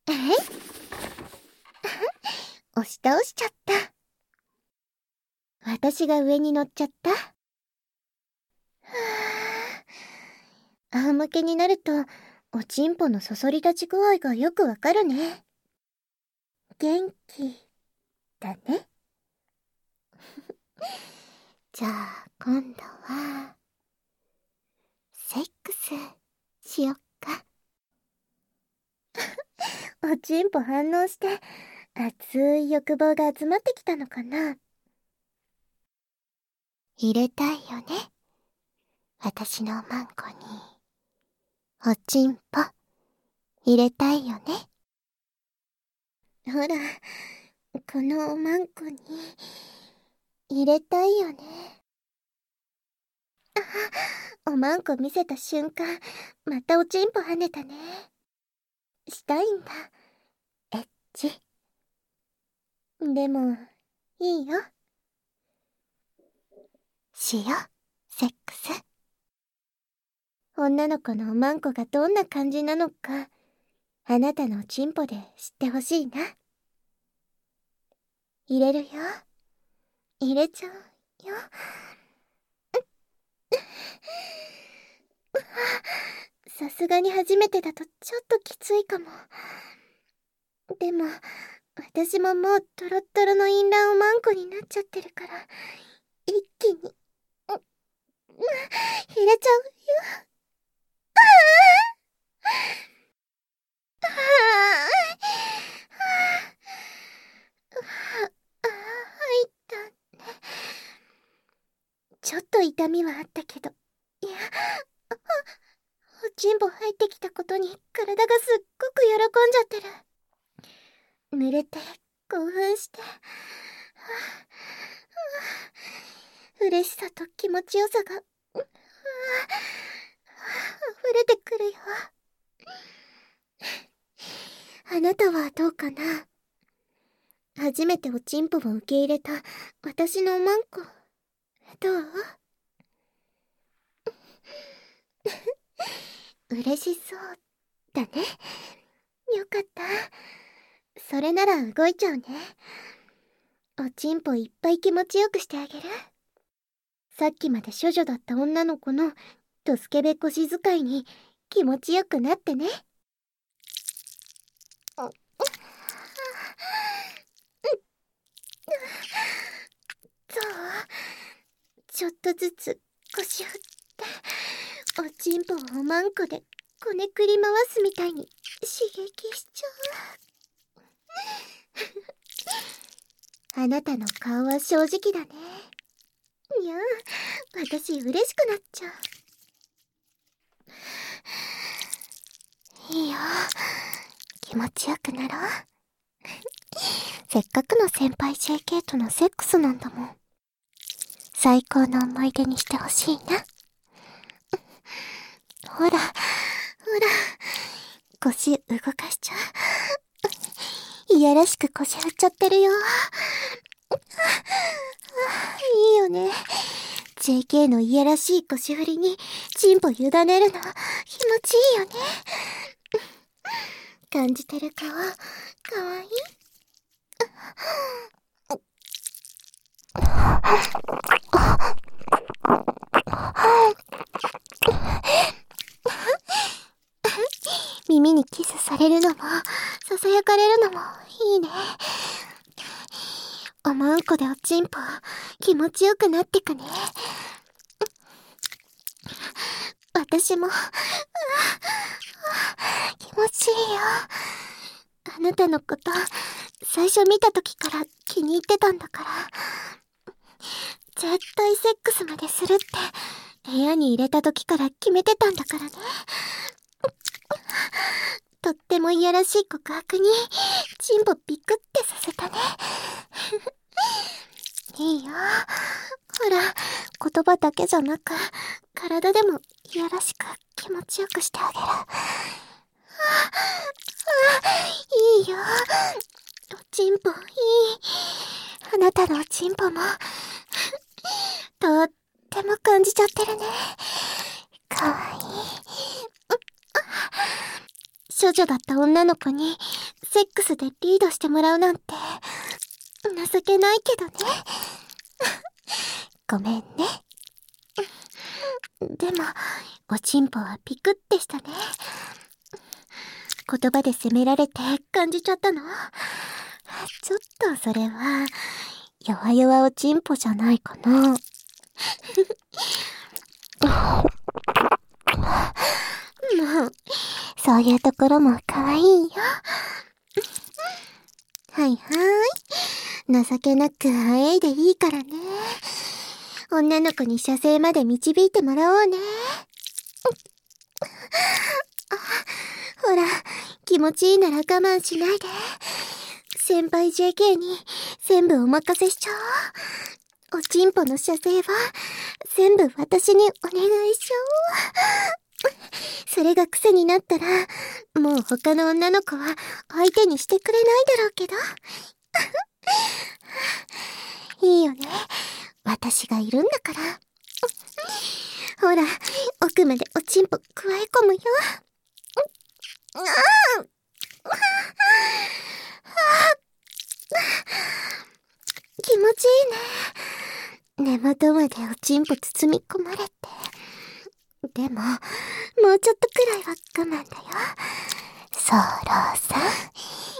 え押し倒しちゃった。私が上に乗っちゃった。仰向けになるとおちんぽのそそり立ち具合がよくわかるね。元気だね。じゃあ今度はセックスしよっか。おちんぽ反応して熱い欲望が集まってきたのかな。入れたいよね、私のおまんこに。おちんぽ入れたいよね。ほら、このおまんこに入れたいよね。おまんこ見せた瞬間、またおちんぽ跳ねたね。したいんだ、エッチ。でもいいよ。しよう、セックス。女の子のおまんこがどんな感じなのか、あなたのおちんぽで知ってほしいな。入れるよ。入れちゃうよ。さすがに初めてだとちょっときついかも。でも私ももうトロットロの淫乱おまんこになっちゃってるから、一気に入れちゃうよ。入ったね。ちょっと痛みはあったけど、いや、おちんぽ入ってきたことに体がすっごく喜んじゃってる。濡れて興奮して、嬉しさと気持ちよさが溢れてくるよ。あなたはどうかな。初めておちんぽを受け入れた私のおまんこ、どう？嬉しそうだね。よかった。それなら動いちゃうね。おちんぽいっぱい気持ちよくしてあげる。さっきまで処女だった女の子のドスケベ腰使いに気持ちよくなってね。そう、ちょっとずつ腰振っておちんぽをおまんこでこねくり回すみたいに刺激しちゃう。あなたの顔は正直だね。いや、私嬉しくなっちゃう。いいよ、気持ちよくなろう。せっかくの先輩 JK とのセックスなんだもん。最高の思い出にしてほしいな。ほらほら、腰動かしちゃう。いやらしく腰振っちゃってるよ。いいよね。JK のいやらしい腰振りにチンポ委ねるの気持ちいいよね。感じてる顔、かわいい。耳にキスされるのもささやかれるのもいいね。おまんこでおちんぽ気持ちよくなってくね。私も気持ちいいよ。あなたのこと最初見た時から気に入ってたんだから。絶対セックスまでするって部屋に入れた時から決めてたんだからね。とってもいやらしい告白にチンポビクってさせたね。いいよ、ほら、言葉だけじゃなく体でもいやらしく気持ちよくしてあげる。いいよ、おちんぽいい。あなたのおちんぽもとっても感じちゃってるね。かわいい。処女だった女の子にセックスでリードしてもらうなんて、情けないけどね。ごめんね。でも、おちんぽはピクってしたね。言葉で責められて感じちゃったの？ちょっとそれは、弱々おちんぽじゃないかな。もう、そういうところも可愛いよ。はいはい。情けなくあえいでいいからね。女の子に射精まで導いてもらおうね。ほら、気持ちいいなら我慢しないで。先輩 JK に全部お任せしちゃおう。おちんぽの射精は全部私にお願いしよう。それが癖になったら、もう他の女の子は相手にしてくれないだろうけど。いいよね。私がいるんだから。ほら、奥までおちんぽくわえ込むよ。気持ちいいね。根元までおちんぽ包み込まれて。でも、もうちょっとくらいは我慢だよ。そろさん。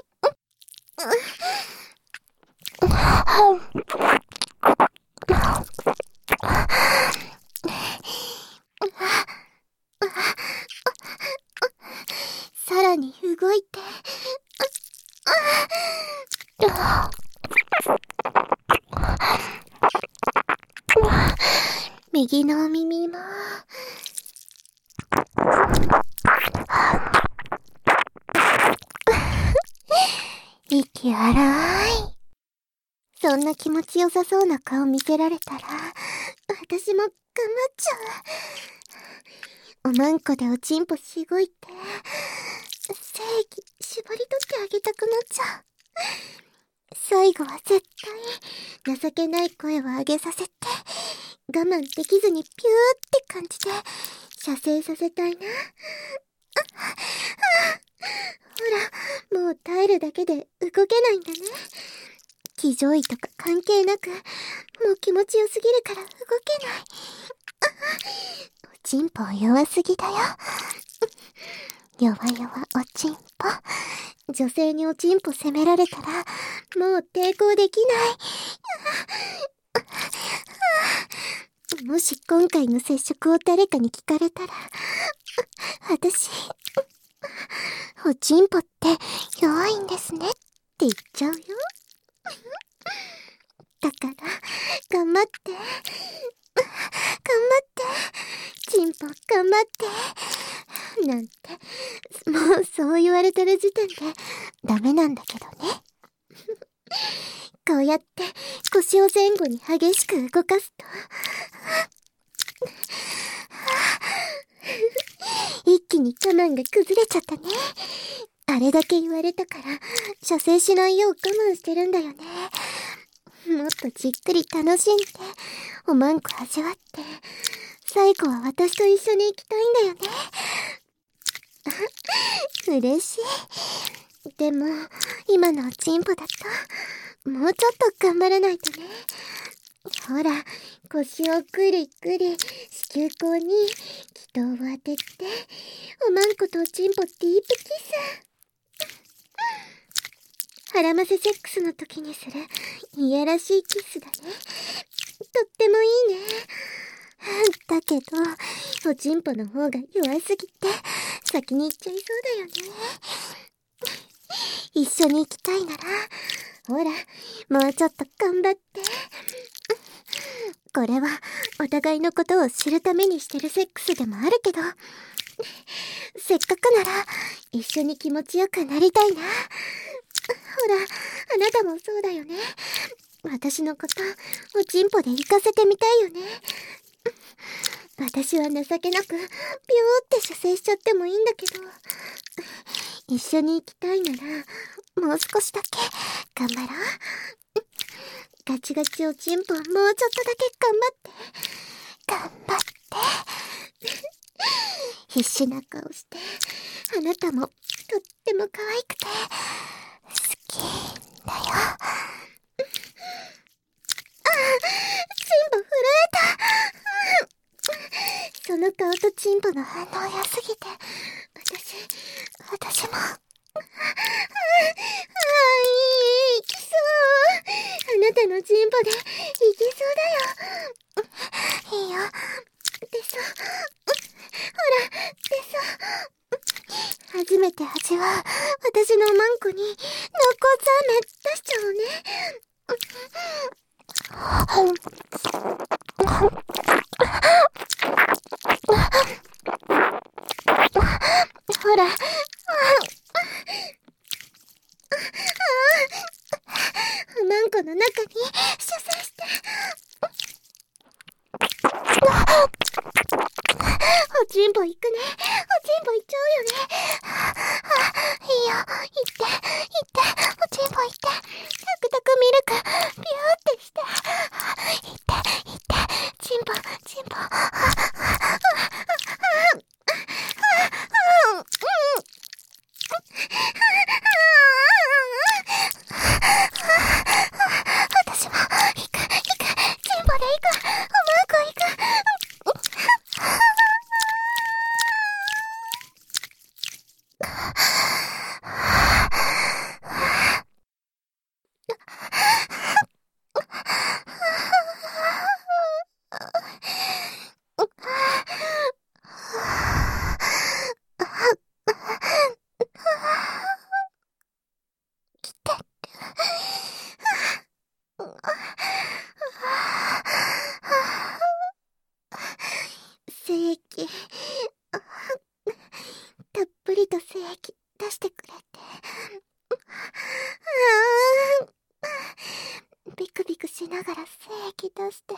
さらに動いて。右のお耳も。息荒い。そんな気持ちよさそうな顔見せられたら、私も頑張っちゃう。おまんこでおちんぽしごいて、精液絞り取ってあげたくなっちゃう。最後は絶対、情けない声を上げさせて、我慢できずにピューって感じで、射精させたいな。ほら、もう耐えるだけで動けないんだね。騎乗位とか関係なく、もう気持ちよすぎるから動けない。おちんぽ弱すぎだよ。弱々おちんぽ。女性におちんぽ責められたら、もう抵抗できない。もし今回の接触を誰かに聞かれたら、私、おちんぽって弱いんですねって言っちゃうよ。だから、頑張って。頑張って。ちんぽ頑張って。なんて、もうそう言われてる時点でダメなんだけどね。こうやって腰を前後に激しく動かすと、一気に我慢が崩れちゃったね。あれだけ言われたから、射精しないよう我慢してるんだよね。もっとじっくり楽しんで、おまんこ味わって、最後は私と一緒に行きたいんだよね。嬉しい。でも、今のおちんぽだと、もうちょっと頑張らないとね。ほら、腰をくりくり、子宮口に気筒を当てて、おまんことおちんぽディープキス。腹ませセックスの時にする、いやらしいキスだね。とってもいいね。だけど、おちんぽの方が弱すぎて、先に行っちゃいそうだよね。一緒に行きたいなら、ほら、もうちょっと頑張って。これは、お互いのことを知るためにしてるセックスでもあるけど、せっかくなら、一緒に気持ちよくなりたいな。ほら、あなたもそうだよね。私のこと、おちんぽで行かせてみたいよね。私は情けなく、ピューって射精しちゃってもいいんだけど、一緒に行きたいなら、もう少しだけ、頑張ろう。ガチガチおちんぽ、もうちょっとだけ頑張って。必死な顔して、あなたも、とっても可愛くて、 チンポの反応良すぎて、私も。いきそう。あなたのチンポでいけそうだよ。いいよ。でさ、ほら、でさ、初めて味は私のマンコに濃厚ザーメン出しちゃおうね。ほら、マンコの中に射精して。おちんぽ行くね。おちんぽ行っちゃうよね。いいよ。行って、おちんぽ行って。タクタクミルク、ピューってして。行って、チンポ。私も行く、チンポで行く。おまんこ行く。精液、たっぷりと精液出してくれて。ビクビクしながら精液出して。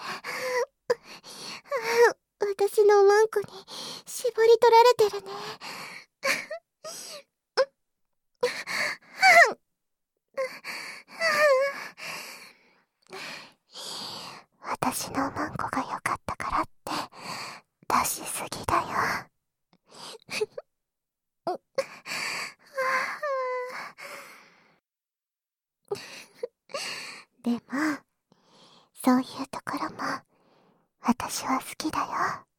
私のマンコに絞り取られてるね。私のマンコが良かったからって出しすぎだよ。でも、そういうところも私は好きだよ。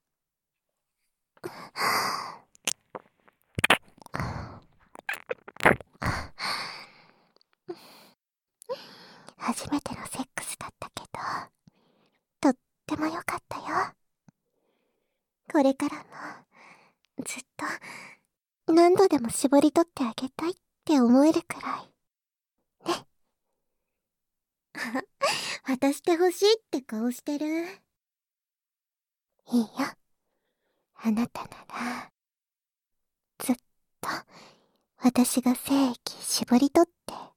初めてのセックスだったけど、とっても良かったよ。これからもずっと何度でも絞り取ってあげたいって思えるくらいね。渡してほしいって顔してる。いいよ。あなたならずっと私が精液絞り取って